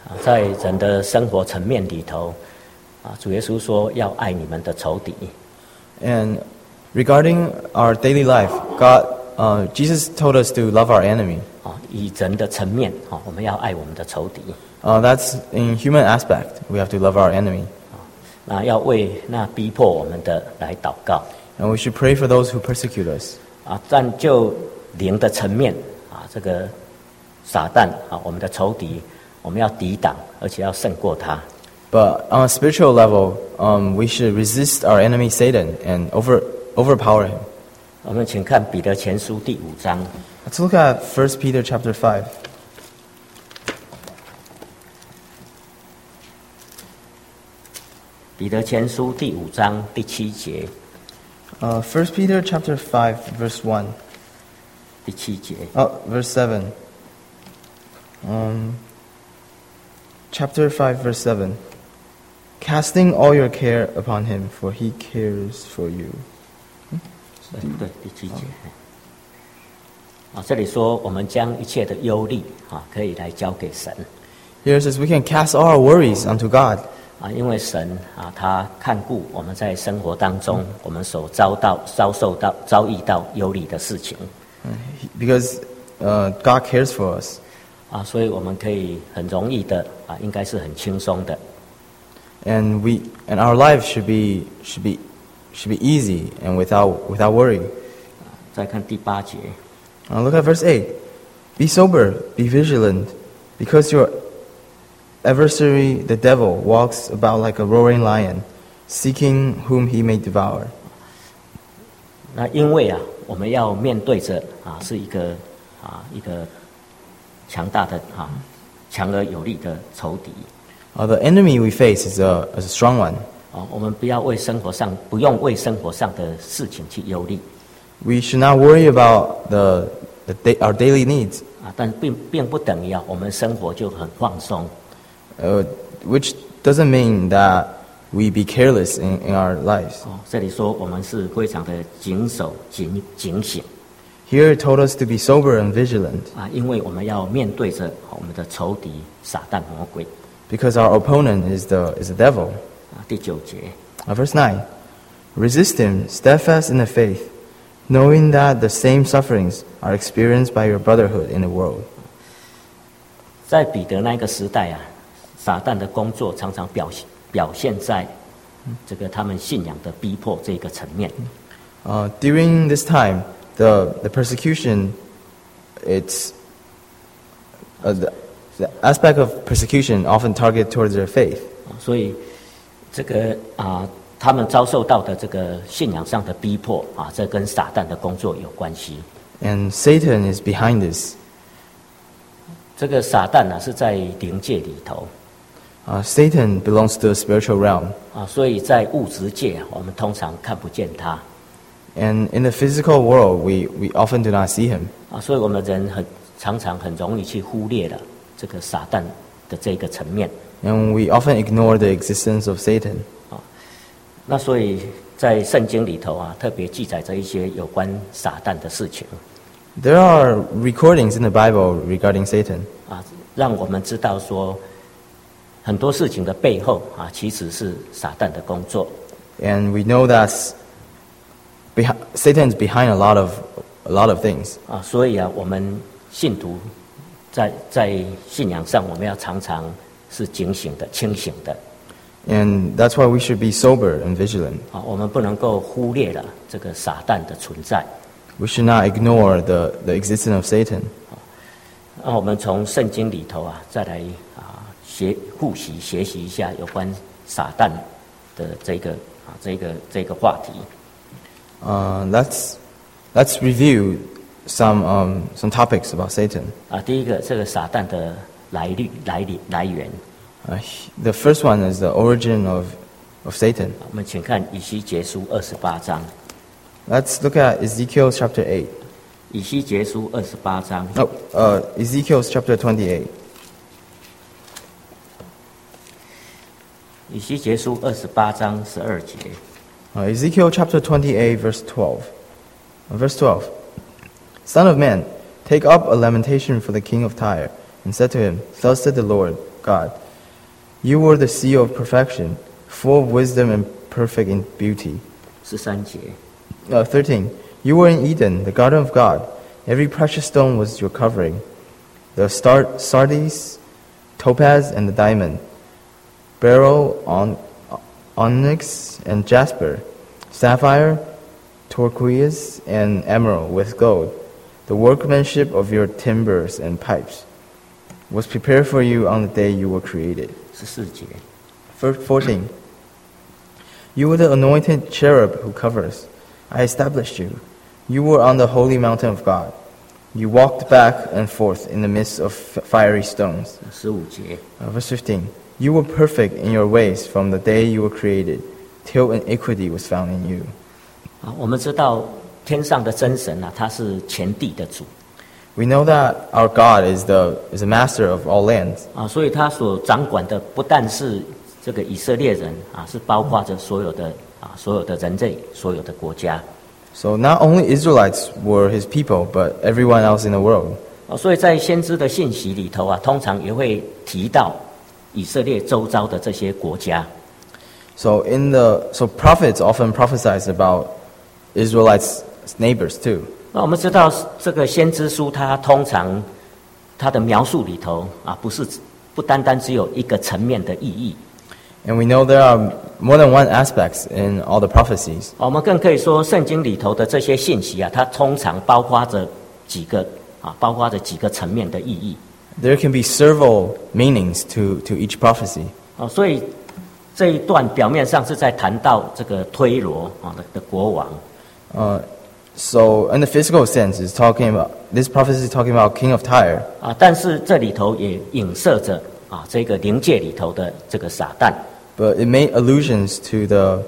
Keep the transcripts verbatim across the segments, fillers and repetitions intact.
在人的生活层面里头，啊，主耶稣说要爱你们的仇敌。 And regarding our daily life, God, uh, Jesus told us to love our enemy. 啊，以人的层面，啊，我们要爱我们的仇敌。 Uh, that's in human aspect. We have to love our enemy. 那要为那逼迫我们的来祷告。 And we should pray for those who persecute us. 啊，但就灵的层面，啊，这个撒旦啊，我们的仇敌，我们要抵挡，而且要胜过他。 But on a spiritual level, um, we should resist our enemy Satan and over overpower him. 我们请看彼得前书第五章。 Let's look at First Peter chapter five. 彼得前书第五章第七节。 Uh, First Peter chapter five, verse one. 第七节。 Oh, verse seven. Um, chapter five, verse seven. Casting all your care upon him, for he cares for you. 对对，第七节。啊，这里说我们将一切的忧虑啊，可以来交给神。 Here it says we can cast all our worries unto God. 啊，因为神啊，他看顾我们在生活当中，我们所遭到、遭受到、遭遇到忧虑的事情。 Because uh, God cares for us. 啊，所以我们可以很容易的啊，应该是很轻松的。 And we and our life should be should be should be easy and without without worry. 再看第八节。 Uh, look at verse eight. Be sober, be vigilant, because your adversary, the devil, walks about like a roaring lion, seeking whom he may devour. 那因为啊，我们要面对着啊，是一个啊一个强大的啊强而有力的仇敌。 Uh, the enemy we face is a is a strong one. 啊，我们不要为生活上不用为生活上的事情去忧虑。 We should not worry about the, the da- our daily needs. 啊，但并并不等于啊，我们生活就很放松。 Uh, which doesn't mean that we be careless in, in our lives. 哦，这里说我们是非常的谨守、警警醒。 Here it told us to be sober and vigilant. 啊，因为我们要面对着我们的仇敌撒旦魔鬼。 Because our opponent is the is the devil. 啊，第九节。 Uh, verse nine. Resist him, steadfast in the faith, knowing that the same sufferings are experienced by your brotherhood in the world. 在彼得那个时代啊，撒旦的工作常常表现表现在这个他们信仰的逼迫这个层面。 Uh, during this time, the the persecution, it's uh, the, the aspect of persecution often target towards their faith. 所以这个啊，他们遭受到的这个信仰上的逼迫啊，这跟撒旦的工作有关系。 And Satan is behind this. 这个撒旦呢、啊、是在灵界里头。 Uh, Satan belongs to the spiritual realm. 啊，所以在物质界啊，我们通常看不见他。 And in the physical world, we, we often do not see him. 啊，所以我们人很常常很容易去忽略了这个撒旦的这个层面。 And we often ignore the existence of Satan. 啊，那所以在圣经里头啊，特别记载着一些有关撒旦的事情。 There are recordings in the Bible regarding Satan. 啊，让我们知道说，很多事情的背后啊，其实是撒旦的工作。 And we know that behi- Satan is behind a lot of a lot of things. 啊，所以啊，我们信徒在在信仰上，我们要常常是警醒的、清醒的。 And that's why we should be sober and vigilant. 啊，我们不能够忽略了这个撒旦的存在。 We should not ignore the, the existence of Satan. 那我们从圣经里头啊，再来啊学复习学习一下有关撒旦的这个啊这个这个话题。 Uh, let's let's review some um, some topics about Satan. 啊，第一个，这个撒旦的来历、来历、来源。 Uh, the first one is the origin of of Satan. 我们请看以西结书二十八章。 Let's look at Ezekiel chapter eight. 以西结书二十八章。 Oh, uh, Ezekiel chapter twenty-eight. 以西结书二十八章十二节。 Uh, Ezekiel chapter twenty-eight, verse twelve. Uh, verse twelve. Son of man, take up a lamentation for the king of Tyre, and said to him, Thus said the Lord, God. You were the seal of perfection, full of wisdom and perfect in beauty. 十三节， Uh, thirteen. You were in Eden, the garden of God. Every precious stone was your covering. The star- sardius, topaz, and the diamond. Beryl, on- onyx, and jasper. Sapphire, turquoise, and emerald with gold. The workmanship of your timbers and pipes was prepared for you on the day you were created. 十四节， fourteen. You were the anointed cherub who covers. I established you. You were on the holy mountain of God. You walked back and forth in the midst of fiery stones. 十五节， Uh, verse fifteen. You were perfect in your ways from the day you were created, till iniquity was found in you. 啊，我们知道天上的真神啊，他是全地的主 We know that our God is the, is the master of all lands. 啊，所以他所掌管的不但是这个以色列人啊，是包括着所有的啊所有的人类，所有的国家 So not only Israelites were his people, but everyone else in the world. 啊，所以在先知的信息里头啊，通常也会提到以色列周遭的这些国家。 So in the so prophets often prophesize about Israelites' neighbors too. 那我们知道这个先知书，它通常它的描述里头啊，不是不单单只有一个层面的意义。 And we know there are more than one aspects in all the prophecies. 我们更可以说，圣经里头的这些信息啊，它通常包括着几个啊，包括着几个层面的意义。 There can be several meanings to, to each prophecy. 哦，所以这一段表面上是在谈到这个推罗啊的的国王， Uh, so in the physical sense, it's talking about this prophecy is talking about King of Tyre. 啊，但是这里头也影射着啊这个灵界里头的这个撒旦。 But it made allusions to the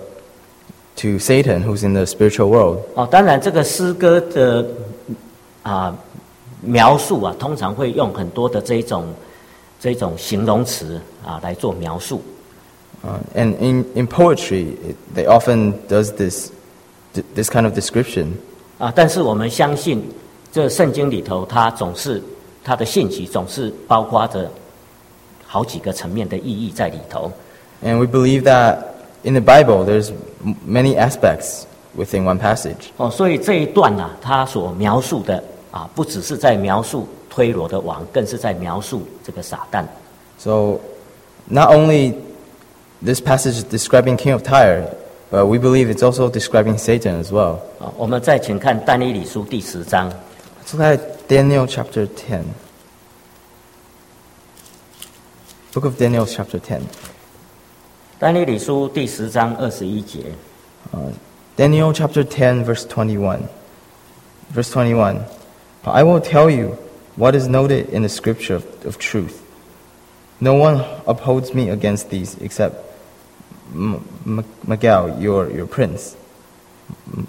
to Satan, who's in the spiritual world. 哦，当然这个诗歌的啊描述啊，通常会用很多的这一种这一种形容词啊来做描述。 Uh, and in, in poetry, it, they often does this this kind of description. 啊，但是我们相信，这圣经里头它总是它的信息总是包括着好几个层面的意义在里头。 And we believe that in the Bible, there's m- many aspects within one passage. 哦，所以这一段啊，它所描述的啊，不只是在描述推罗的王，更是在描述这个撒旦。 So, not only this passage is describing King of Tyre, but we believe it's also describing Satan as well. 啊，我们再请看但以理书第十章。 Let's look at Daniel chapter ten. Book of Daniel chapter ten. 但以理书第十章二十一节。 Uh, Daniel chapter ten, verse twenty-one. Verse twenty-one. I will tell you what is noted in the scripture of, of truth. No one upholds me against these except M- M- Miguel, your, your prince. M-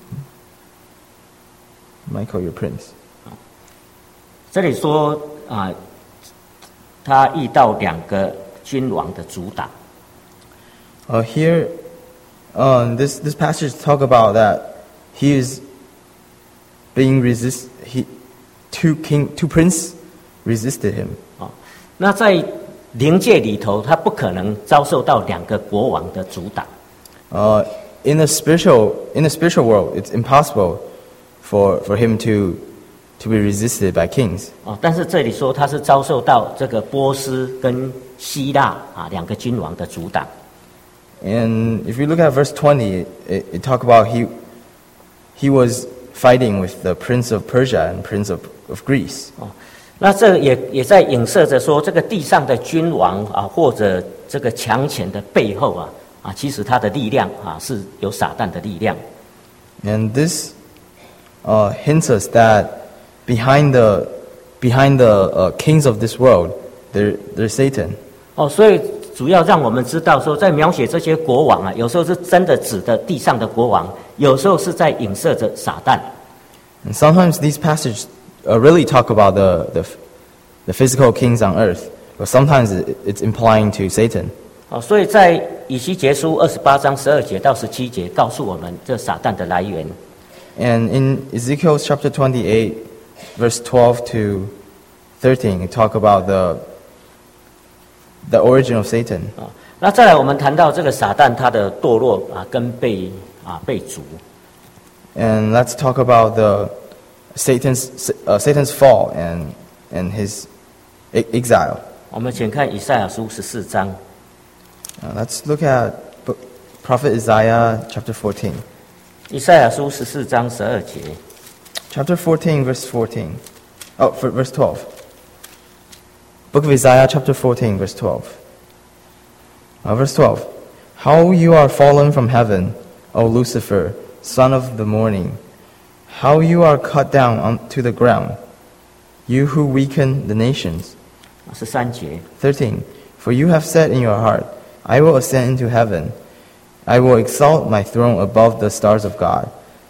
Michael, your prince. 这里说啊，他遇到两个君王的阻挡。 Uh, here, uh, this, this passage talk about that he is being resist. He, two king, two prince resisted him. 哦，那在灵界里头，他不可能遭受到两个国王的阻挡。 Uh, in the spiritual, in the spiritual world, it's impossible for, for him to, to be resisted by kings. 哦，但是这里说他是遭受到这个波斯跟希腊啊两个君王的阻挡。 And if you look at verse twenty, it, it talk about he, he was fighting with the prince of Persia and prince of, of Greece. 哦，那这也也在影射着说，这个地上的君王啊，或者这个强权的背后啊啊，其实他的力量啊是有撒旦的力量。 And this uh, hints us that behind the, behind the uh, kings of this world, there, there's Satan. 哦，所以主要让我们知道说，在描写这些国王啊，有时候是真的指的地上的国王，有时候是在影射着撒旦。 And sometimes these passages uh, really talk about the, the, the physical kings on earth, but sometimes it, it's implying to Satan. 哦，所以在以西结书二十八章十二节到十七节，告诉我们这撒旦的来源。 And in Ezekiel chapter twenty-eight, verse twelve to thirteen, it talk about the the origin of Satan. 啊。那再来，我们谈到这个撒旦他的堕落啊，跟被啊被逐。 And let's talk about the Satan's uh, Satan's fall and and his e- exile. 我们请看以赛亚书十四章。 Uh, let's look at book, Prophet Isaiah chapter fourteen. 以赛亚书十四章十二节。 Chapter fourteen, verse fourteen. Oh, for verse twelve. Book of Isaiah, chapter fourteen, verse twelve. Uh, verse twelve. How you are fallen from heaven, O Lucifer, son of the morning. How you are cut down onto the ground, you who weaken the nations. 十三节。 thirteen. For you have said in your heart, I will ascend into heaven. I will exalt my throne above the stars of God.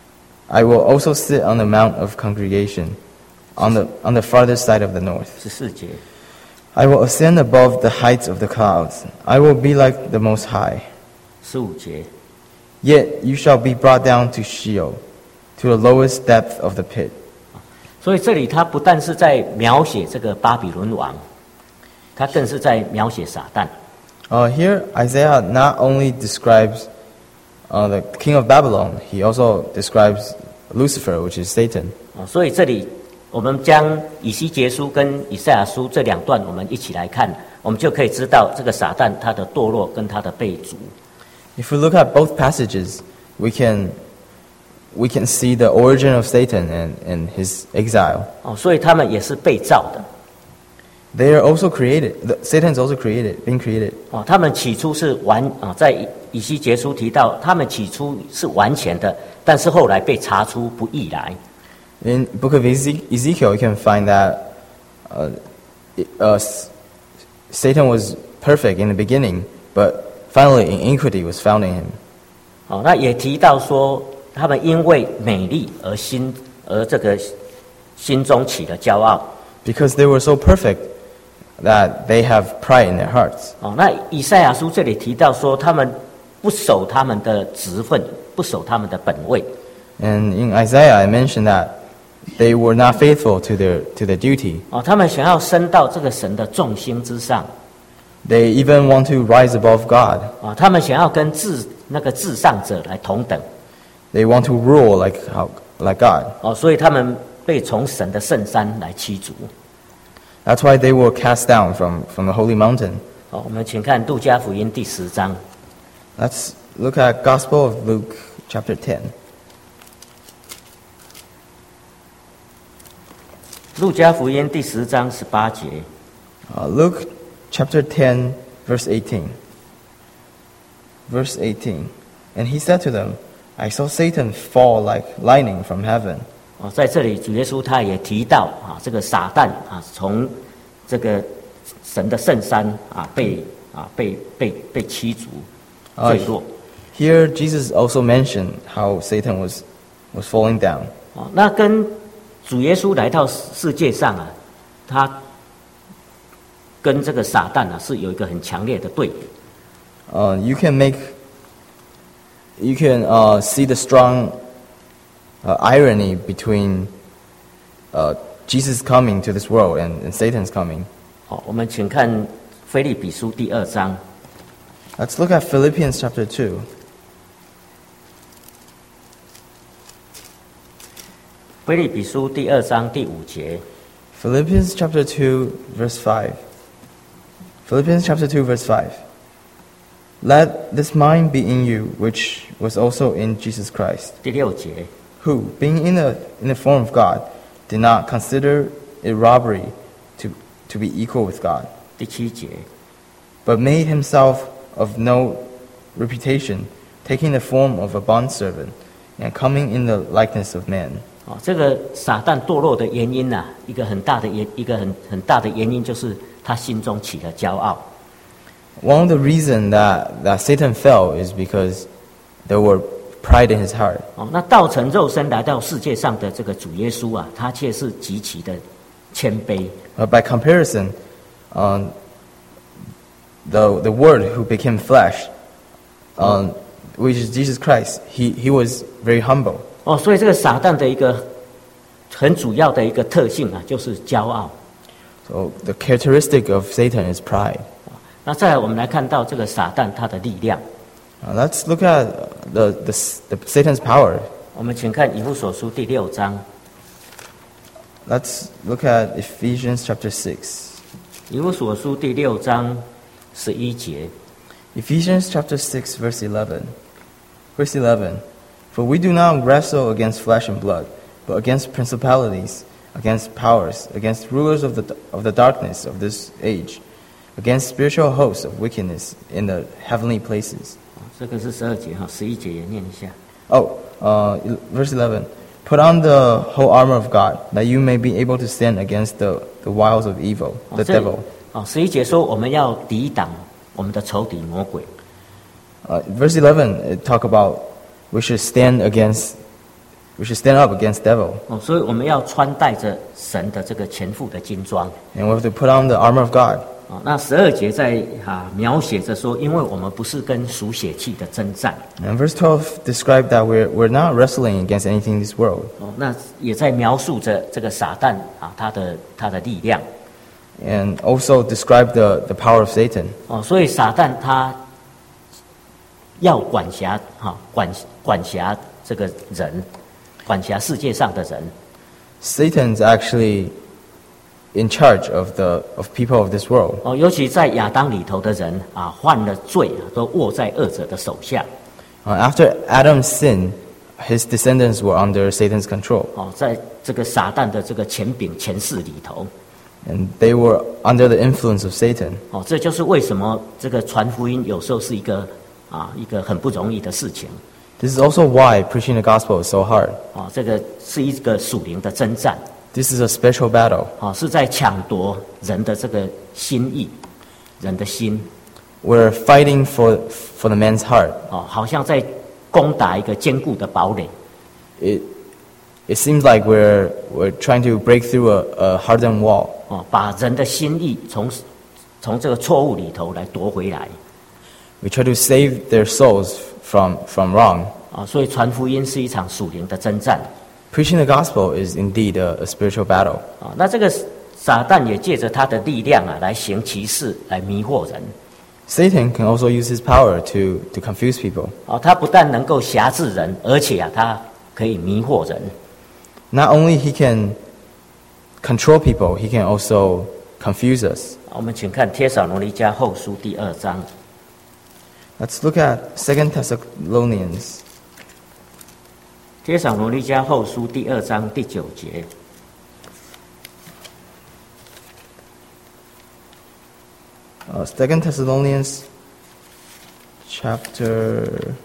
I will also sit on the mount of congregation, on the, on the farthest side of the north. 十四节。 I will ascend above the heights of the clouds. I will be like the Most High. 十五节。 Yet you shall be brought down to Sheol, to the lowest depth of the pit. 所以这里他不但是在描写这个巴比伦王，他更是在描写撒旦。 Uh, here, Isaiah not only describes uh, the king of Babylon, he also describes Lucifer, which is Satan. 啊，所以这里我们将以西结书跟以赛亚书这两段我们一起来看，我们就可以知道这个撒旦他的堕落跟他的被逐。 If we look at both passages, we can we can see the origin of Satan and, and his exile. 哦，所以他们也是被造的。 They are also created. The, Satan is also created, being created. 哦，他们起初是完啊，在以西结书提到，他们起初是完全的，但是后来被查出不义来。 In book of Eze- Ezekiel, you can find that uh, it- uh, S- Satan was perfect in the beginning, but finally iniquity was found in him. 哦，那也提到说，他们因为美丽而心而这个心中起了骄傲。 Because they were so perfect that they have pride in their hearts. 哦，那以赛亚书这里提到说，他们不守他们的职分，不守他们的本位。 And in Isaiah, I mentioned that they were not faithful to their to their duty. 哦，他们想要升到这个神的众星之上。 They even want to rise above God. 啊，他们想要跟至那个至上者来同等。 They want to rule like how, like God. 哦，所以他们被从神的圣山来驱逐。 That's why they were cast down from, from the holy mountain. 哦，我们请看路加福音第十章。 Let's look at Gospel of Luke, chapter ten. 路加福音第十章十八节。 Uh, Luke, chapter ten, verse eighteen. Verse eighteen. And he said to them, I saw Satan fall like lightning from heaven. 哦，在这里主耶稣他也提到啊，这个撒旦啊，从这个神的圣山啊被啊被被被驱逐坠落。 Here, Jesus also mentioned how Satan was, was falling down. 哦，那跟主耶稣来到世界上啊，他跟这个撒旦啊是有一个很强烈的对比。 Uh, you can make, you can uh, see the strong uh, irony between uh, Jesus coming to this world and, and Satan's coming. 好，我们请看腓立比书第二章。 Let's look at Philippians chapter two. 腓立比书第二章第五节。 Philippians chapter two, verse five. Philippians chapter two, verse five. Let this mind be in you, which was also in Jesus Christ, 第六节。 who, being in the, in the form of God, did not consider it robbery to, to be equal with God, 第七节。 but made himself of no reputation, taking the form of a bondservant, and coming in the likeness of man. 哦，这个撒旦堕落的原因呐、啊，一个很大的原一个很很大的原因就是他心中起了骄傲。 One of the reasons that, that Satan fell is because there were pride in his heart. 哦，那道成肉身来到世界上的这个主耶稣啊，他却是极其的谦卑。 But by comparison, um, the, the Word who became flesh, um, which is Jesus Christ, he, he was very humble. 哦，所以这个撒旦的一个很主要的一个特性啊，就是骄傲。 So the characteristic of Satan is pride. 那那再来，我们来看到这个撒旦他的力量。 Uh, let's look at the, the, the Satan's power. 我们请看以弗所书第六章。 Let's look at Ephesians chapter six. 以弗所书第六章十一节。 Ephesians chapter six, verse eleven. Verse eleven. For we do not wrestle against flesh and blood, but against principalities, against powers, against rulers of the of the darkness of this age, against spiritual hosts of wickedness in the heavenly places. 这个是十二节哈，十一节也念一下。 Oh, uh, verse eleven. Put on the whole armor of God, that you may be able to stand against the, the wiles of evil, the 这 devil. 哦，十一节说我们要抵挡我们的仇敌魔鬼。 Uh, verse eleven, it talk about we should stand against, we should stand up against devil. 哦，所以我们要穿戴着神的这个全副的金装。 And we have to put on the armor of God. 哦，那十二节在啊描写着说，因为我们不是跟属血气的征战。 And verse twelve described that we're, we're not wrestling against anything in this world. 哦，那也在描述着这个撒旦啊他的他的力量。 And also describe the, the power of Satan. 哦，所以撒旦他要管辖哈、管管辖这个人，管辖世界上的人。 Satan's actually in charge of the of people of this world. 哦，尤其在亚当里头的人啊，犯了罪啊，都握在恶者的手下。 Uh, after Adam's sin, his descendants were under Satan's control. 哦，在这个撒旦的这个权柄权势里头。 And they were under the influence of Satan. 哦，这就是为什么这个传福音有时候是一个啊一个很不容易的事情。 This is also why preaching the gospel is so hard. 哦，这个是一个属灵的征战。 This is a spiritual battle. 哦，是在抢夺人的这个心意，人的心。 We're fighting for for the man's heart. 哦，好像在攻打一个坚固的堡垒。 It it seems like we're we're trying to break through a, a hardened wall. 哦，把人的心意从从这个错误里头来夺回来。 We try to save their souls from from wrong. 啊，所以传福音是一场属灵的征战。 Preaching the gospel is indeed a, a spiritual battle. 啊，那这个撒旦也借着他的力量啊，来行其事，来迷惑人。 Satan can also use his power to, to confuse people. 啊，他不但能够辖制人，而且啊，他可以迷惑人。 Not only he can control people, he can also confuse us. 我们请看帖撒罗尼迦后书第二章。 Let's look at Second Thessalonians. 帖撒罗尼迦后书第二章第九节。 Uh, Second Thessalonians chapter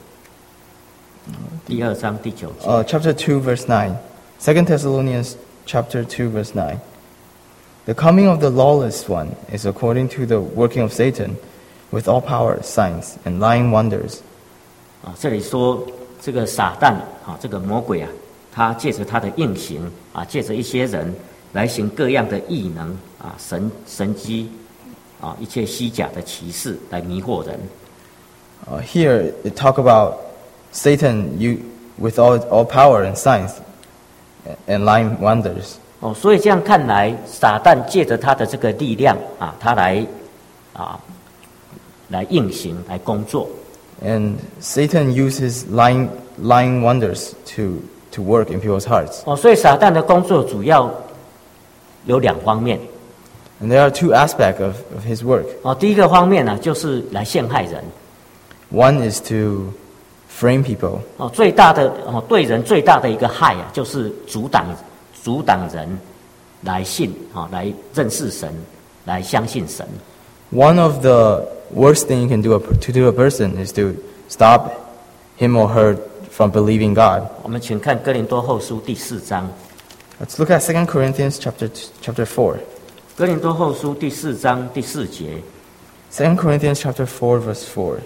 第二章第九节。 uh, chapter two verse nine. Second Thessalonians chapter two verse nine. The coming of the lawless one is according to the working of Satan, with all power, signs, and lying wonders. 啊，这里说这个撒旦啊，这个魔鬼啊，他借着他的应行啊，借着一些人来行各样的异能啊、神神迹啊，一切虚假的奇事来迷惑人。 Uh, here it talk about Satan you, with all, all power and signs and lying wonders. 哦，所以这样看来，撒旦借着他的这个力量啊，他来啊来应行来工作。 And Satan uses lying, lying wonders to, to work in people's hearts. 哦，所以撒旦的工作主要有两方面。 And there are two aspects of, of his work. 哦，第一个方面呢，就是来陷害人。 One is to frame people. 哦，最大的哦，对人最大的一个害啊，就是阻挡阻挡人来信啊、哦，来认识神，来相信神。 One of the worst thing you can do a, to do a person is to stop him or her from believing God. 我们请看哥林多后书第四章。 Let's look at Second Corinthians chapter chapter four. 哥林多后书第四章第四节。 Second Corinthians chapter four verse four.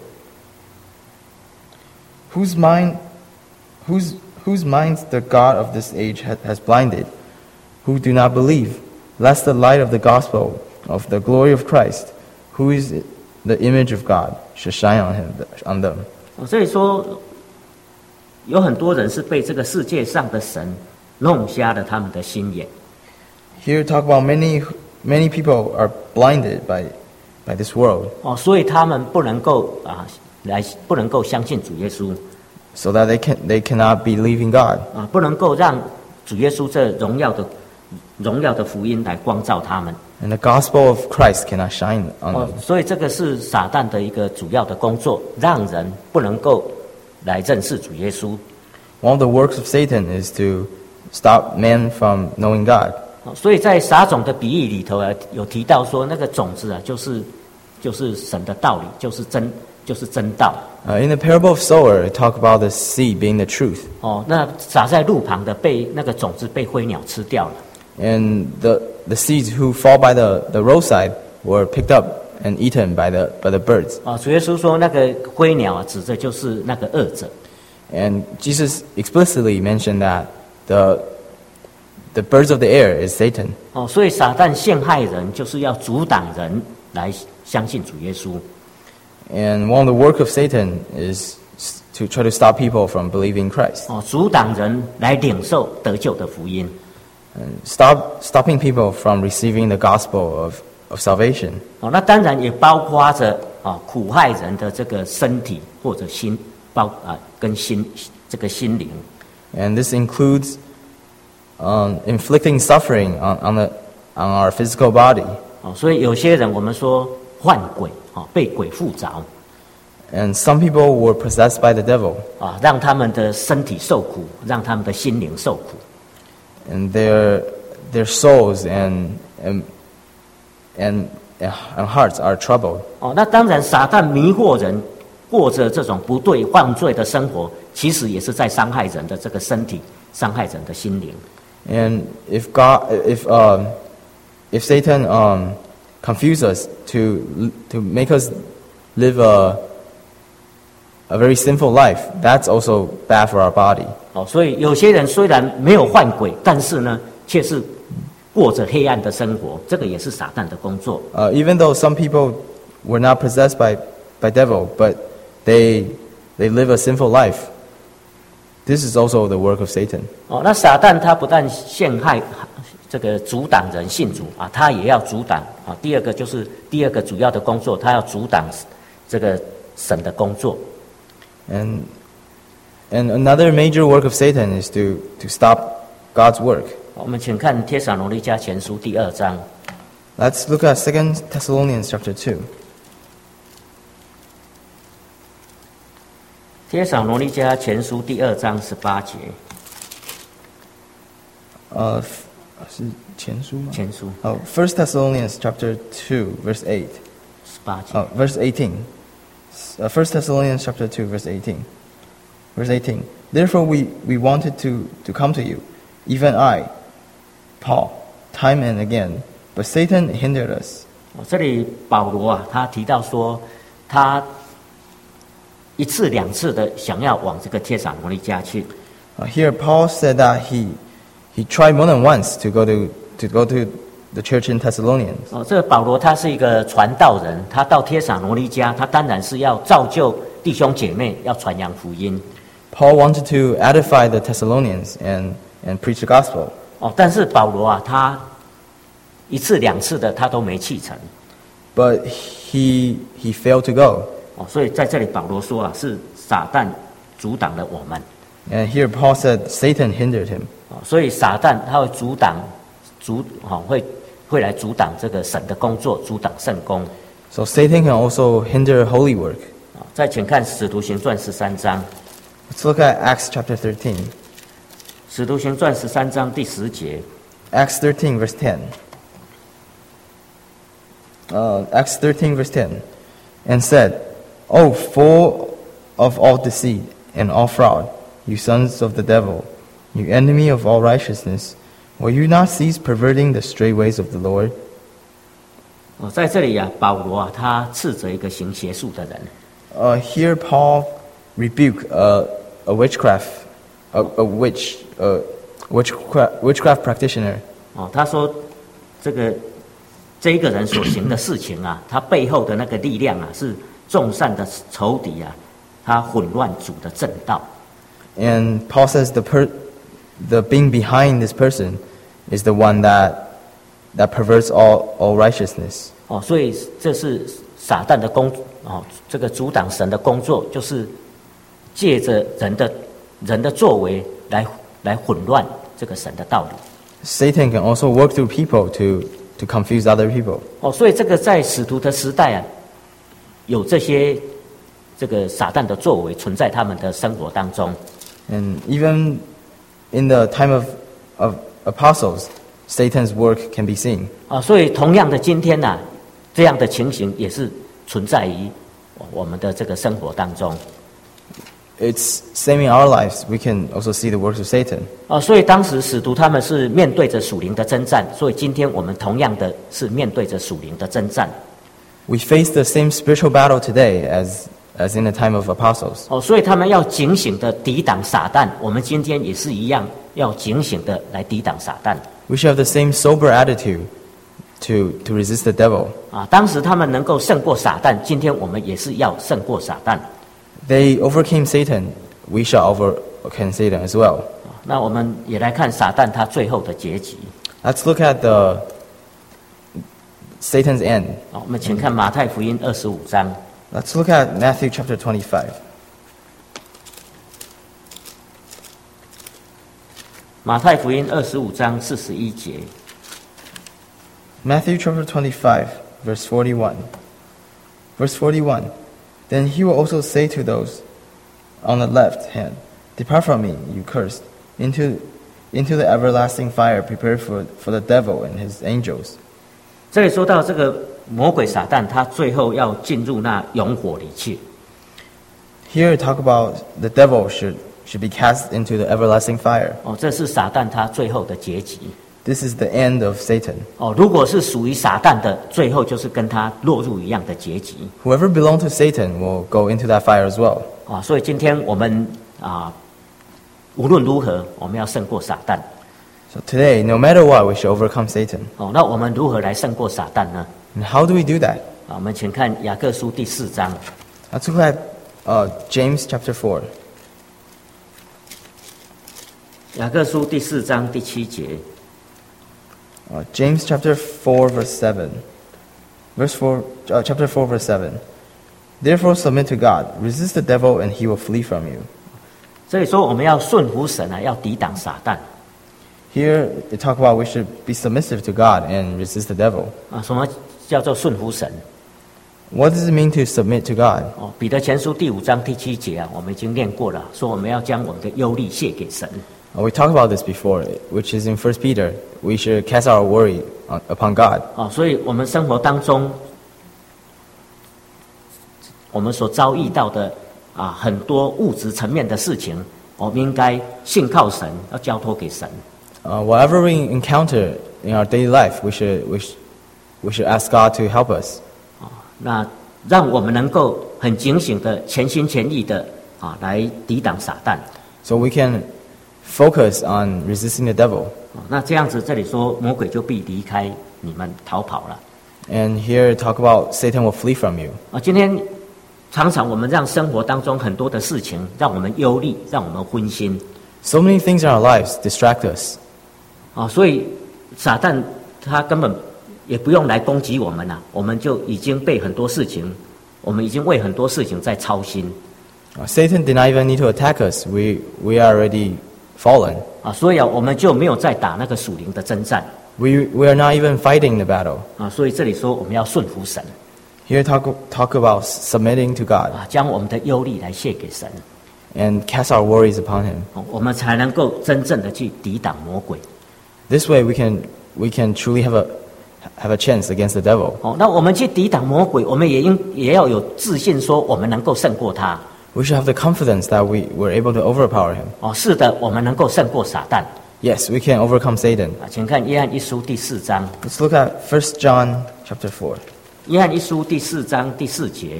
Whose mind, whose whose minds the God of this age ha, has blinded, who do not believe, lest the light of the gospel of the glory of Christ, who is the image of God, should shine on him on them. 所以说，有很多人是被这个世界上的神弄瞎了他们的心眼。 Here talk about many many people are blinded by by this world, 哦，所以他们不能够啊来不能够相信主耶稣 so that they can they cannot believe in God, 啊，不能够让主耶稣这荣耀的荣耀的福音来光照他们。 and the gospel of Christ cannot shine on 哦 them. 所以这个是撒旦的一个主要的工作，让人不能够来认识主耶稣。 One of the works of Satan is to stop men from knowing God. 哦所以在撒种的比喻里头啊，有提到说那个种子啊，就是就是神的道理，就是真就是真道。 Uh, in the parable of sower, it talk about the seed being the truth, 哦，那撒在路旁的被那个种子被灰鸟吃掉了。 and the the seeds who fall by the, the roadside were picked up and eaten by the by the birds. 哦，主耶稣说那个灰鸟啊，指的就是那个恶者。 And Jesus explicitly mentioned that the the birds of the air is Satan. 哦，所以撒旦陷害人，就是要阻挡人来相信主耶稣。 And one of the work of Satan is to try to stop people from believing Christ. 哦，阻挡人来领受得救的福音。 And stop stopping people from receiving the gospel of, of salvation. 哦，那当然也包括着啊、哦、苦害人的这个身体或者心，包啊、跟心这个心灵。 And this includes um, inflicting suffering on, on, the, on our physical body. 哦，所以有些人我们说患鬼，哦，被鬼附着， And some people were possessed by the devil, 啊，让他们的身体受苦，让他们的心灵受苦。 and their, their souls and, and, and, and hearts are troubled. 哦，那当然，撒旦迷惑人，过着这种不对犯罪的生活，其实也是在伤害人的这个身体，伤害人的心灵。 And if God, if um, if Satan um, confuse us to to make us live a a very sinful life, that's also bad for our body. 哦，所以有些人虽然没有犯鬼，但是呢，却是过着黑暗的生活，这个也是撒旦的工作。 Uh, even though some people were not possessed by by devil, but they they live a sinful life. This is also the work of Satan. 哦，那撒旦他不但陷害这个阻挡人信主啊，他也要阻挡啊。第二个就是第二个主要的工作，他要阻挡这个神的工作。 And and another major work of Satan is to to stop God's work. 我们请看帖撒罗尼迦前书第二章。 Let's look at Second Thessalonians chapter two. 帖撒罗尼迦前书第二章十八节。 Uh, 是前书吗？ 前书 Oh, First Thessalonians chapter two, verse eight. 十八节。 Oh, verse eighteen. Uh, First Thessalonians chapter two, verse eighteen. Verse eighteen. Therefore we, we wanted to, to come to you, even I, Paul, time and again, but Satan hindered us. 哦，这里保罗啊，他提到说，他一次两次的想要往这个帖撒罗尼迦去。 Uh, here Paul said that he, he tried more than once to go to, to go to the church in Thessalonians. 哦，这个保罗他是一个传道人，他到帖撒罗尼迦，他当然是要造就弟兄姐妹，要传扬福音。 Paul wanted to edify the Thessalonians and, and preach the gospel. 哦，但是保罗啊，他一次两次的他都没去成。 But he, he failed to go. 哦，所以在这里保罗说啊，是撒旦阻挡了我们。 And here Paul said Satan hindered him. 哦，所以撒旦他会阻挡，阻哦会会来阻挡这个神的工作，阻挡圣工。 So Satan can also hinder holy work. 啊，再请看使徒行传十三章， Let's look at Acts chapter thirteen. 使徒行传十三章第十节。 Acts thirteen, verse ten. Uh, Acts thirteen, verse ten. And said, O full of all deceit and all fraud, you sons of the devil, you enemy of all righteousness, will you not cease perverting the straight ways of the Lord? 哦，在这里啊，保罗啊，他斥责一个行邪术的人。 Uh, here Paul rebuked uh, a witchcraft, a, a witch, a witchcraft, witchcraft practitioner. 哦，他说这个这一个人所行的事情啊，他背后的那个力量啊，是众善的仇敌啊，他混乱主的正道。 And Paul says the per, the being behind this person is the one that that perverts all, all righteousness. 哦，所以这是撒旦的工哦，这个阻挡神的工作，就是借着人的人的作为来来混乱这个神的道理。 Satan can also work through people to, to confuse other people. 哦，所以这个在使徒的时代啊，有这些这个撒旦的作为存在他们的生活当中。 And even in the time of, of apostles, Satan's work can be seen. 啊，所以同样的今天啊，这样的情形也是存在于我们的这个生活当中。 It's same in our lives. We can also see the works of Satan. 啊，所以当时使徒他们是面对着属灵的征战，所以今天我们同样的是面对着属灵的征战。 We face the same spiritual battle today as, as in the time of apostles. 哦，所以他们要警醒的抵挡撒旦，我们今天也是一样，要警醒的来抵挡撒旦。 We should have the same sober attitude to, to resist the devil. 啊，当时他们能够胜过撒旦，今天我们也是要胜过撒旦。 They overcame Satan. We shall overcome Satan as well. 那我们也来看撒旦他最后的结局。 Let's look at the Satan's end. 好，我们请看马太福音二十五章。 Let's look at Matthew chapter twenty-five. 马太福音二十五章四十一节。 Matthew chapter twenty-five, verse forty-one. Verse forty-one. Then he will also say to those on the left hand, Depart from me, you cursed, into, into the everlasting fire prepared for, for the devil and his angels. 这里说到这个魔鬼撒旦，他最后要进入那永火里去。 Here talk about the devil should, should be cast into the everlasting fire. 哦，这是撒旦他最后的结局。 This is the end of Satan. 哦，如果是属于撒旦的，最后就是跟他落入一样的结局。 Whoever belongs to Satan will go into that fire as well. 啊，所以今天我们啊，无论如何，我们要胜过撒旦。 So today, no matter what, we should overcome Satan. 哦，那我们如何来胜过撒旦呢？ And how do we do that? 啊，我们请看雅各书第四章。 Let's look at uh, James chapter four. 雅各书第四章第七节。 Uh, James chapter four, verse seven. Verse four, uh, chapter four, verse seven. Therefore submit to God, resist the devil, and he will flee from you. 所以说，我们要顺服神啊，要抵挡撒旦。 Here they talk about we should be submissive to God and resist the devil. 啊，什么叫做顺服神？ What does it mean to submit to God? 哦，彼得前书第五章第七节啊，我们已经念过了，说我们要将我们的忧虑卸给神。 Uh, we talked about this before, which is in First Peter. We should cast our worry on, upon God. 啊，所以我们生活当中，我们所遭遇到的啊很多物质层面的事情，我们应该信靠神，要交托给神。 Uh, whatever we encounter in our daily life, we should, we, sh- we should ask God to help us. 啊，那让我们能够很警醒的、全心全意的啊来抵挡撒旦。 So we can focus on resisting the devil. 啊，那这样子，这里说魔鬼就必离开你们逃跑了。 And here talk about Satan will flee from you. 啊，今天常常我们让生活当中很多的事情让我们忧虑，让我们昏心。 So many things in our lives distract us. 啊，所以撒旦他根本也不用来攻击我们了，我们就已经被很多事情，我们已经为很多事情在操心。 Uh, Satan did not even need to attack us. We, we are already fallen. 啊，所以啊，我们就没有再打那个属灵的征战。 We, we are not even fighting the battle. 啊，所以这里说我们要顺服神。 Here talk, talk about submitting to God 啊，将我们的忧虑来卸给神。 and cast our worries upon Him. 哦，我们才能够真正的去抵挡魔鬼。 This way we can, we can truly have a, have a chance against the devil. 哦，那我们去抵挡魔鬼，我们也应也要有自信，说我们能够胜过他。 We should have the confidence that we were able to overpower him. 哦，是的，我们能够胜过撒旦。 Yes, we can overcome Satan. 啊，请看约翰一书第四章。 Let's look at First John chapter four. 约翰一书第四章第四节。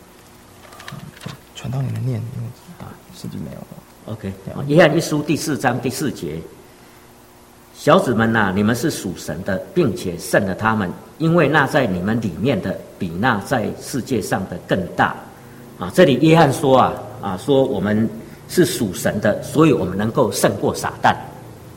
传到你们念，因为啊，圣经没有了。 OK，约翰一书第四章第四节。小子们呐、啊，你们是属神的，并且胜了他们，因为那在你们里面的，比那在世界上的更大。啊，这里约翰说啊啊，说我们是属神的，所以我们能够胜过撒旦。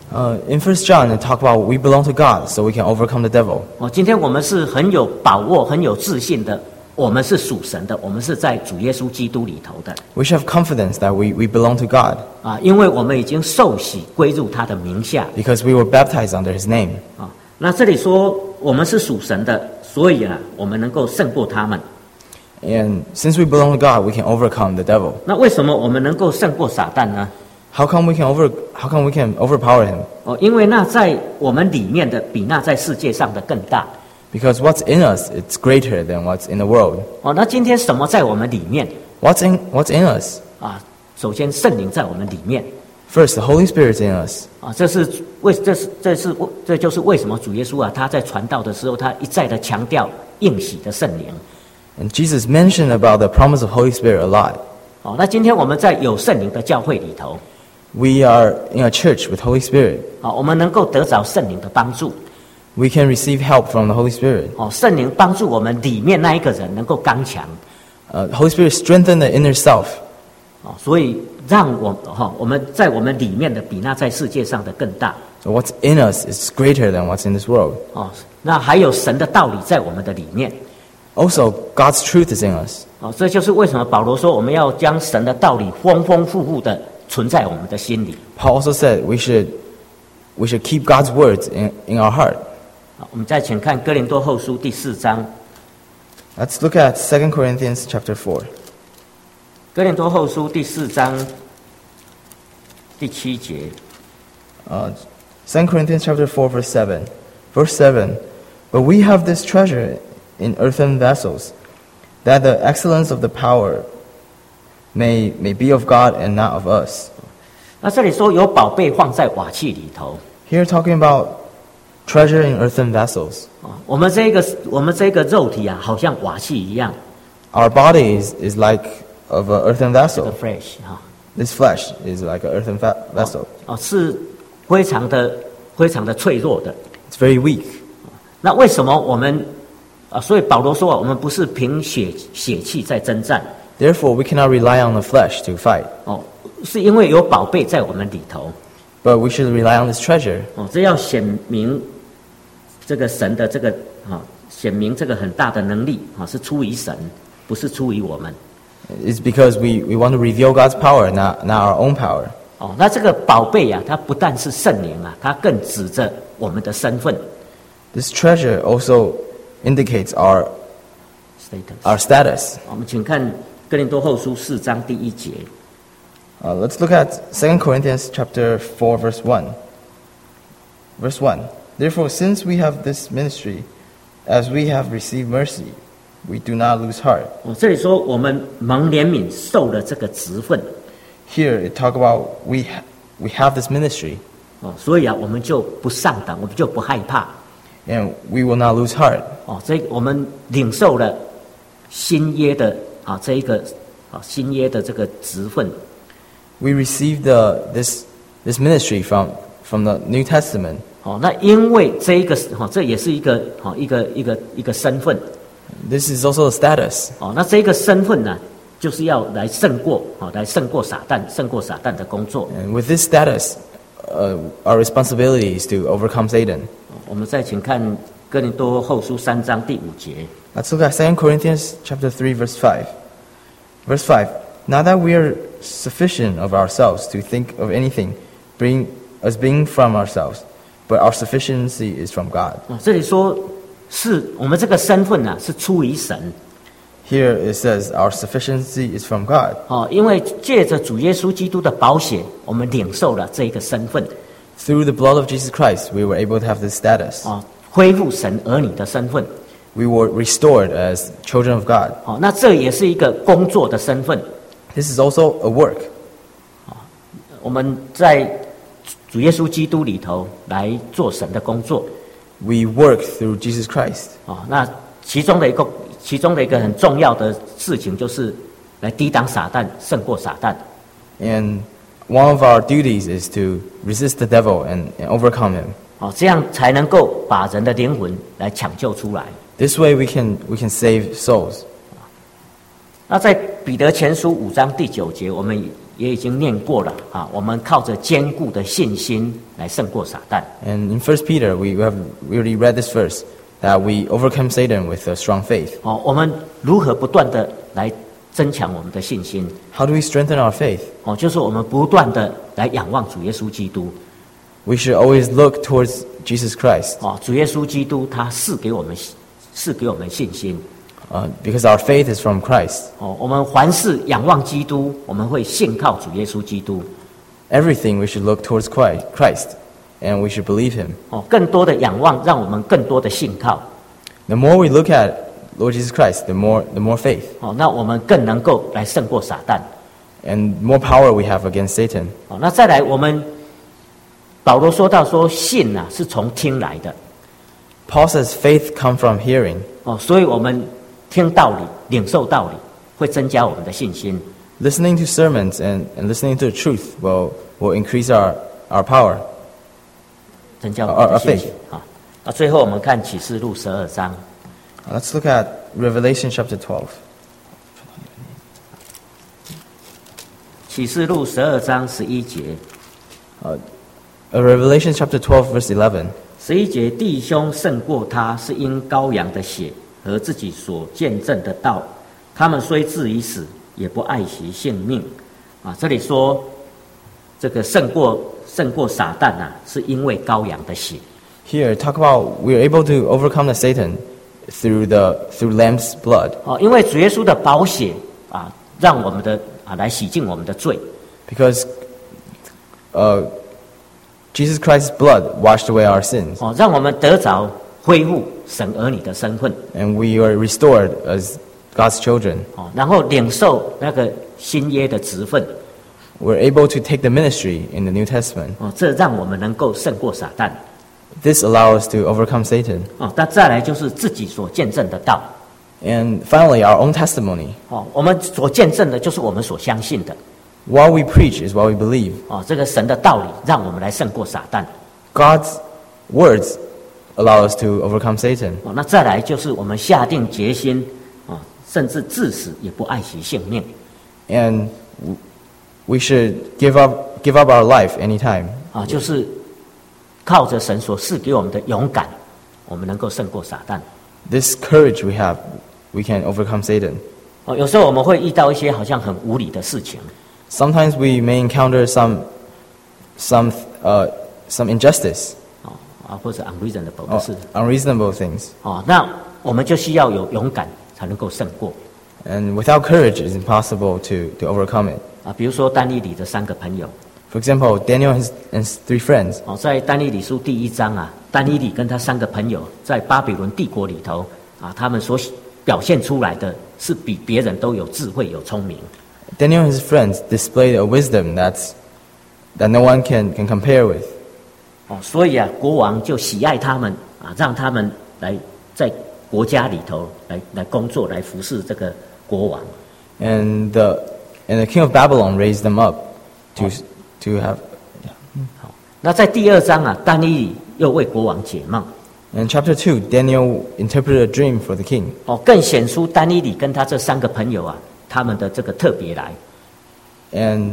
Uh, in First John, it talk about we belong to God, so we can overcome the devil. 哦，今天我们是很有把握、很有自信的，我们是属神的，我们是在主耶稣基督里头的。 We should have confidence that we, we belong to God 啊，因为我们已经受洗归入他的名下。 because we were baptized under His name. 啊，那这里说我们是属神的，所以啊，我们能够胜过他们。 And since we belong to God, we can overcome the devil. 那为什么我们能够胜过撒旦呢？ How come we can over How come we can overpower him? 哦，因为那在我们里面的比那在世界上的更大。 Because what's in us, it's greater than what's in the world. 哦，那今天什么在我们里面？ What's in What's in us? 啊，首先圣灵在我们里面。 First, the Holy Spirit's in us. 啊，这是为这是这是这就是为什么主耶稣啊，他在传道的时候，他一再的强调应许的圣灵。 And Jesus mentioned about the promise of Holy Spirit a lot. 哦，那今天我们在有圣灵的教会里头， We are in a church with Holy Spirit. 啊，我们能够得着圣灵的帮助。 We can receive help from the Holy Spirit. 哦，圣灵帮助我们里面那一个人能够刚强。 Uh, Holy Spirit strengthen the inner self. 哦，所以让我哈、哦、我们在我们里面的比那在世界上的更大。 So what's in us is greater than what's in this world. 哦，那还有神的道理在我们的里面。 Also, God's truth is in us. 哦，这就是为什么保罗说我们要将神的道理丰丰富富的存在我们的心里。 Paul also said we should we should keep God's words in, in our heart. 好，我们再请看哥林多后书第四章。 Let's look at Second Corinthians chapter four. 哥林多后书第四章第七节。 Uh, Second Corinthians chapter four, verse seven. Verse seven. But we have this treasure in earthen vessels, that the excellence of the power may may be of God and not of us. 那这里说有宝贝放在瓦器里头。 Here talking about treasure in earthen vessels. 哦，我们这个我们这个肉体啊，好像瓦器一样。 Our body is, is like of an earthen 这个 vessel. flesh 哈、 This flesh is like an earthen va- vessel. 哦，是非常的非常的脆弱的。 It's very weak. 那为什么我们啊？所以保罗说啊，我们不是凭血血气在征战。 Therefore, we cannot rely on the flesh to fight, 哦，是因为有宝贝在我们里头。 but we should rely on this treasure. 哦，这要显明这个神的这个啊，显明这个很大的能力啊，是出于神，不是出于我们。 It's because we, we want to reveal God's power, not, not our own power. 哦，那这个宝贝啊，它不但是圣灵啊，它更指着我们的身份。 This treasure also indicates our, status。 our status. 我们请看哥林多后书四章第一节。 Uh, let's look at Second Corinthians chapter four, verse one. Verse one. Therefore, since we have this ministry, as we have received mercy, we do not lose heart. 哦，这里说我们蒙怜悯，受了这个职分。 Here it talk about we, ha- we have this ministry, 哦，所以啊，我们就不上当，我们就不害怕。 and we will not lose heart. 哦，这我们领受了新约的啊，这一个啊新约的这个职分。 We received the, this, this ministry from, from the New Testament. 哦，那因为这一个哦，这也是一个哦一个一个一个身份。 This is also a status. 哦，那这个身份呢，就是要来胜过哦，来胜过撒旦，胜过撒旦的工作。 And with this status, uh, our responsibility is to overcome Satan. 我们再请看哥林多后书三章第五节。 Let's look at Second Corinthians chapter three, verse five. Verse five. Not that we are sufficient of ourselves to think of anything bring, as being from ourselves, but our sufficiency is from God. 哦，这里说是我们这个身份呢、啊，是出于神。 Here it says our sufficiency is from God. 哦，因为借着主耶稣基督的宝血，我们领受了这一个身份。 Through the blood of Jesus Christ, we were able to have this status. 哦，恢复神儿女的身份。 We were restored as children of God. 哦，那这也是一个工作的身份。 This is also a work. 我们在主耶稣基督里头来做神的工作。 We work through Jesus Christ. 哦，那其中的一个其中的一个很重要的事情，就是来抵挡撒旦，胜过撒旦。 And one of our duties is to resist the devil and, and overcome him. 哦，这样才能够把人的灵魂来抢救出来。 This way we can, we can save souls. 那在彼得前书五章第九节，我们也已经念过了啊，我们靠着坚固的信心来胜过撒旦。 And in First Peter, we have we already read this verse that we overcome Satan with a strong faith. 哦，我们如何不断的来增强我们的信心？ How do we strengthen our faith? 哦，就是我们不断的来仰望主耶稣基督。 We should always look towards Jesus Christ. 哦，主耶稣基督他赐给我们赐给我们信心。 Uh, because our faith is from Christ. 哦，我们凡事仰望基督，我们会信靠主耶稣基督。 Everything we should look towards Christ, and we should believe Him. 哦，更多的仰望，让我们更多的信靠。 The more we look at Lord Jesus Christ, the more the more faith, 哦，那我们更能够来胜过撒旦。 and more power we have against Satan. 哦，那再来，我们保罗说到说信啊是从听来的。 Paul says faith come from hearing. 哦，所以我们听道理、领受道理，会增加我们的信心。 Listening to sermons and, and listening to the truth will, will increase our, our power. 增加我们的信心。好，那最后我们看启示录十二章。 Let's look at Revelation chapter twelve. 启示录十二章十一节。 Uh, Revelation chapter twelve, verse eleven. 十一节，弟兄胜过他，是因羔羊的血和自己所见证的道。他们虽至于死，也不爱惜性命。啊，这里说这个胜过胜过撒旦啊，是因为羔羊的血。 Here, talk about we are able to overcome the Satan through the through Lamb's blood. 哦，因为主耶稣的宝血啊，让我们的啊来洗净我们的罪。 Because uh, Jesus Christ's blood washed away our sins, 哦，让我们得着恢复神儿女的身份。 and we are restored as God's children. 哦，然后领受那个新约的职分。 We're able to take the ministry in the New Testament. 哦，这让我们能够胜过撒旦。 This allows us to overcome Satan. 哦，那再来就是自己所见证的道。 And finally, our own testimony. 哦，我们所见证的就是我们所相信的。 What we preach is what we believe. 哦，这个神的道理让我们来胜过撒旦。 God's words allow us to overcome Satan. 哦，那再来就是我们下定决心，哦，甚至至死也不爱惜性命。 And we should give up give up our life anytime. 啊，就是靠着神所赐给我们的勇敢，我们能够胜过撒旦。 This courage we have, we can overcome Satan. 哦，有时候我们会遇到一些好像很无理的事情。 Sometimes we may encounter some some uh, some injustice 哦啊，或者 unreasonable 的 or 事。 unreasonable things. 哦，那我们就需要有勇敢才能够胜过。 And without courage, it's impossible to, to overcome it. 啊，比如说但以理的三个朋友。 For example, Daniel and his, and his three friends. 哦，在但以理书第一章啊，但以理跟他三个朋友在巴比伦帝国里头啊，他们所表现出来的是比别人都有智慧、有聪明。 Daniel and his friends displayed a wisdom that's, that no one can, can compare with. 哦，所以啊，国王就喜爱他们啊，让他们来在国家里头来来工作，来服侍这个国王。 And the, and the king of Babylon raised them up to, to have... 好，那在第二章啊，但以理又为国王解梦。 In chapter two, Daniel interpreted a dream for the king. 哦，更显出但以理跟他这三个朋友啊，他们的这个特别来。 And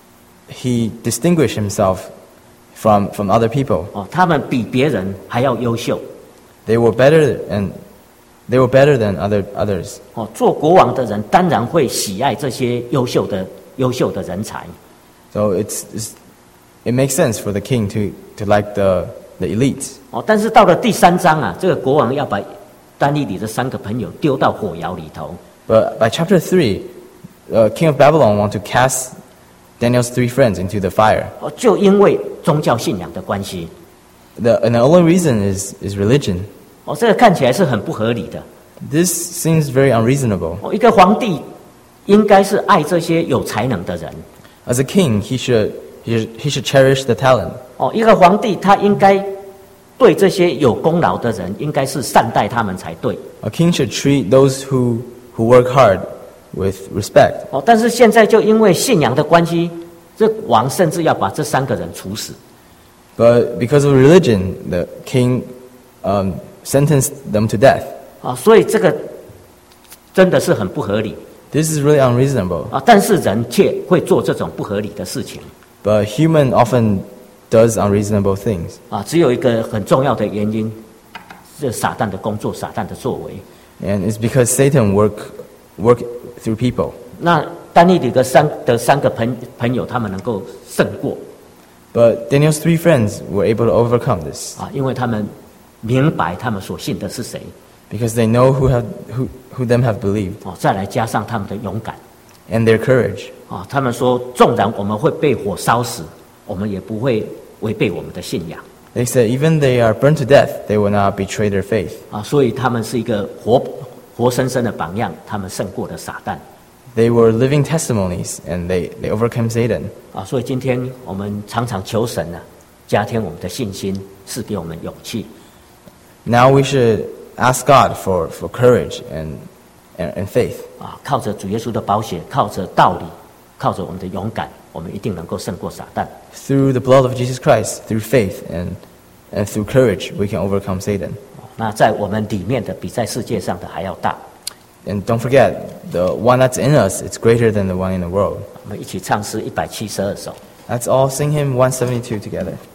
he distinguished himself from, from other people. 哦，他们比别人还要优秀。 They were better and they were better than other others. 哦，做国王的人当然会喜爱这些优秀的优秀的人才。 So it's, it's it makes sense for the king to, to like the, the elites. 哦，但是到了第三章啊，这个国王要把但以理的三个朋友丢到火窑里头。 But by chapter three, the king of Babylon want to cast Daniel's three friends into the fire. 哦，就因为宗教信仰的关系。 The, and the only reason is, is religion. 哦，这个看起来是很不合理的。 This seems very unreasonable. 哦，一个皇帝应该是爱这些有才能的人。 As a king, he should, he should, he should cherish the talent. 哦，一个皇帝他应该对这些有功劳的人，应该是善待他们才对。 A king should treat those who, who work hard with respect. 哦，但是现在就因为信仰的关系，这王甚至要把这三个人处死。 But because of religion, the king um, sentenced them to death. 啊，所以这个真的是很不合理。 This is really unreasonable. 啊，但是人却会做这种不合理的事情。 But human often does unreasonable things. 啊，只有一个很重要的原因，是撒旦的工作，撒旦的作为。 And it's because Satan work work through people. 那但以理的三的三个朋朋友，他们能够胜过 But Daniel's three friends were able to overcome this 啊，因为他们明白他们所信的是谁 because they know who have who, who them have believed 哦，再来加上他们的勇敢 and their courage. 啊，他们说，纵然我们会被火烧死，我们也不会违背我们的信仰 They said even they are burned to death, they will not betray their faith. 啊，所以他们是一个活活生生的榜样，他们胜过了撒旦 They were living testimonies and they, they overcame Satan. 啊，所以今天我们常常求神啊，加添我们的信心，赐给我们勇气 Now we should ask God for, for courage and, and, and faith. 啊，靠着主耶稣的宝血，靠着道理，靠着我们的勇敢，我们一定能够胜过撒旦。 Through the blood of Jesus Christ, through faith and, and through courage, we can overcome Satan. 那在我们里面的比在世界上的还要大。 And don't forget, the one that's in us, it's greater than the one in the world. 我们一起唱诗一百七十二首。 Let's all sing hymn one seventy-two together.